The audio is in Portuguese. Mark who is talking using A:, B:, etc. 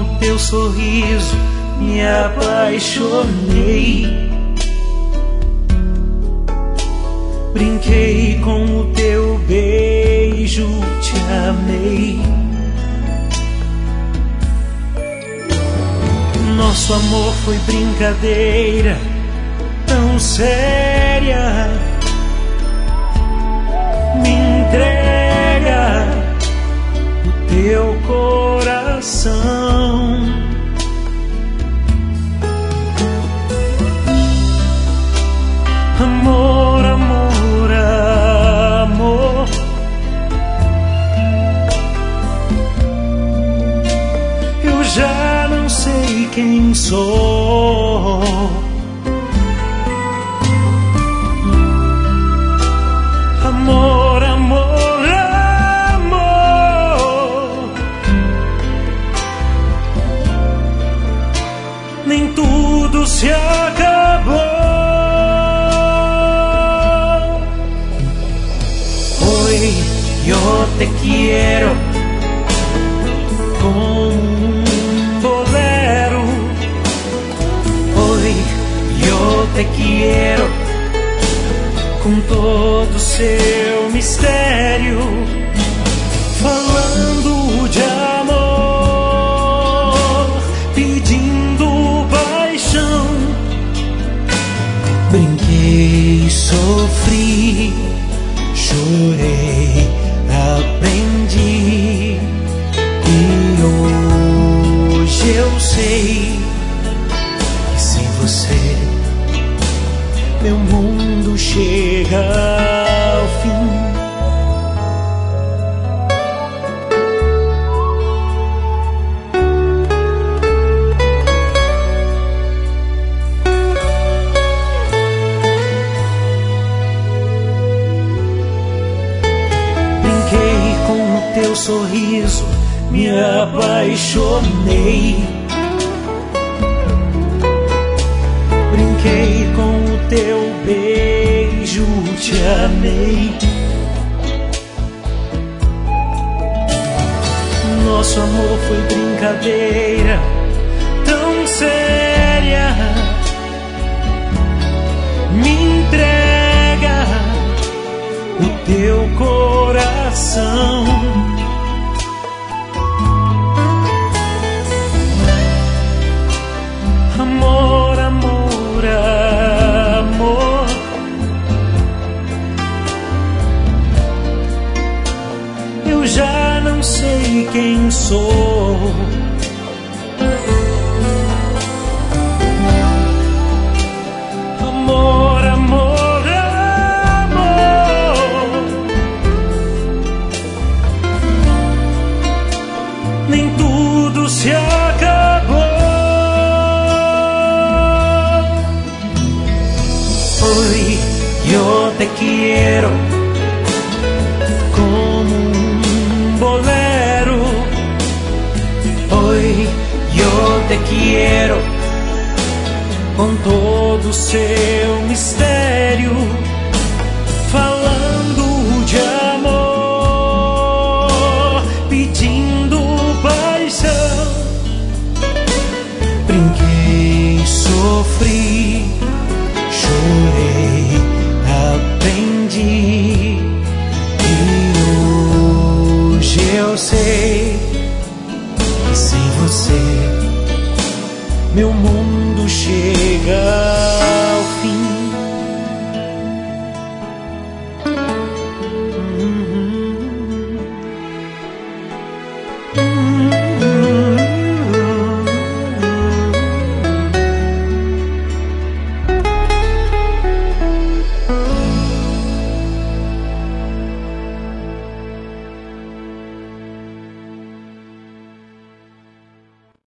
A: teu sorriso me apaixonei. Brinquei com o teu beijo, te amei. Nosso amor foi brincadeira tão séria. Me entrega o teu coração. Amor, amor, amor. Eu já não sei quem sou. Amor, amor, amor. Nem tudo se acabou. Hoy yo te quiero como un bolero. Hoy yo te quiero com todo seu mistério, falando de amor, pedindo paixão. Brinquei, sofri, chorei, aprendi, e hoje eu sei que sem você meu mundo chega ao fim. Brinquei com o teu sorriso, me apaixonei. Brinquei com o teu beijo, te amei. Nosso amor foi brincadeira tão séria. Me entrega o teu coração. Amor, amor, amor. Eu já não sei quem sou. Amor, amor, amor. Nem tudo se acabou. Hoy yo te quiero como un bolero. Hoy yo te quiero com todo seu mistério, falando de amor, pedindo paixão. Brinquei, sofri, chorei, aprendi, e hoje eu sei que sem você meu mundo chega